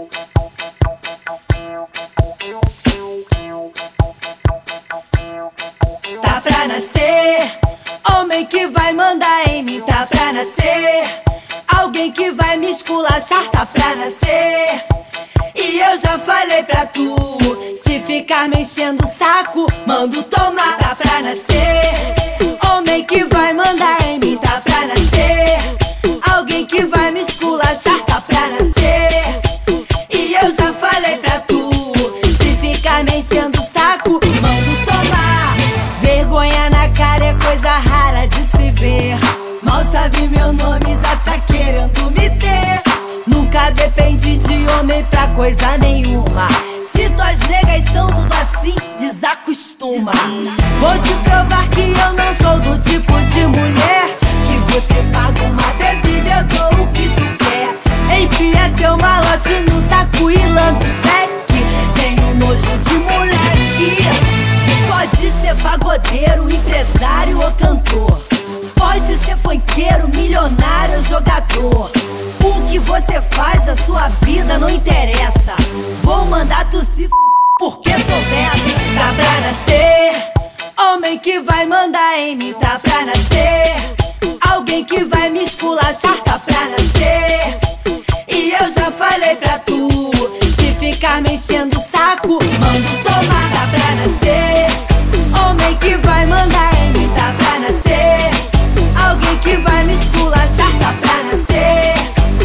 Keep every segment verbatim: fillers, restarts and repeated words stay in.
Tá pra nascer homem que vai mandar em mim, tá pra nascer alguém que vai me esculachar, tá pra nascer. E eu já falei pra tu, se ficar me enchendo o saco, mando tomar. Tá pra nascer homem que vai mandar em mim, tá pra nascer alguém que vai me esculachar, tá pra nascer. E eu já falei pra tu, se ficar me enchendo o saco, mando tomar. Vergonha na cara é coisa rara de se ver. Mal sabe meu nome, já tá querendo me ter. Nunca dependi de homem pra coisa nenhuma. Se tuas negas são tudo assim, desacostuma. Vou te provar que eu não sou do tipo de mulher que você paga uma bebida, eu dou o que tu quer. Enfia teu malote no saco e lambe o cheque. Tenho nojo de moleque. Pode ser pagodeiro, empresário ou cantor. Pode ser funkeiro, milionário ou jogador. O que você faz da sua vida não interessa. Vou mandar tu se f*** porque sou dessa. Tá pra nascer homem que vai mandar em mim, tá pra nascer alguém que vai me esculachar, tá pra nascer. E eu já falei pra tu, se ficar me enchendo o saco, mando tomar. Tá pra nascer homem que vai mandar em mim, tá pra nascer alguém que vai me esculachar, tá pra nascer.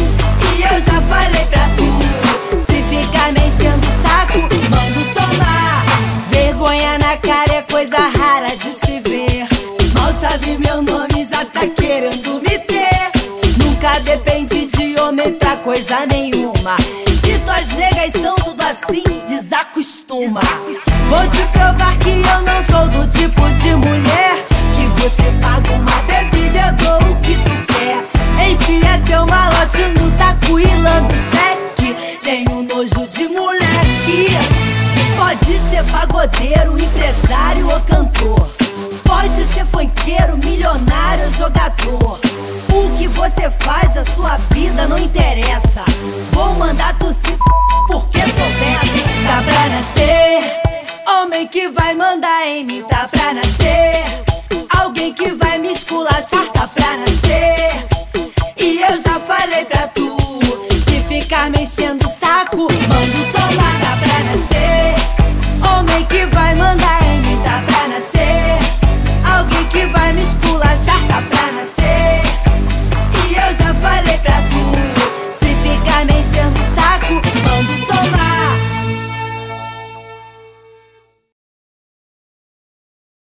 E eu já falei pra tu, se ficar me enchendo o saco, mando tomar. Vergonha na cara é coisa rara de se ver. Mal sabe meu nome, já tá querendo me ter. Nunca dependi de homem pra coisa nenhuma. Se tuas negas são tudo assim, desacostuma. Vou te provar que eu não sou do tipo de mulher que você paga uma bebida, eu dou o que tu quer. Enfia teu malote no saco e lambe o cheque. Tenho nojo de moleque. Pode ser pagodeiro, empresário ou cantor. Pode ser funkeiro, milionário ou jogador. O que você faz da sua vida não interessa. Vou mandar tu se f*** porque sou dessa. Tá pra nascer homem que vai mandar em mim, tá pra nascer alguém que vai me esculachar, tá pra nascer. E eu já falei pra tu, se ficar me enchendo o saco, mando tomar. Tá pra nascer homem que vai mandar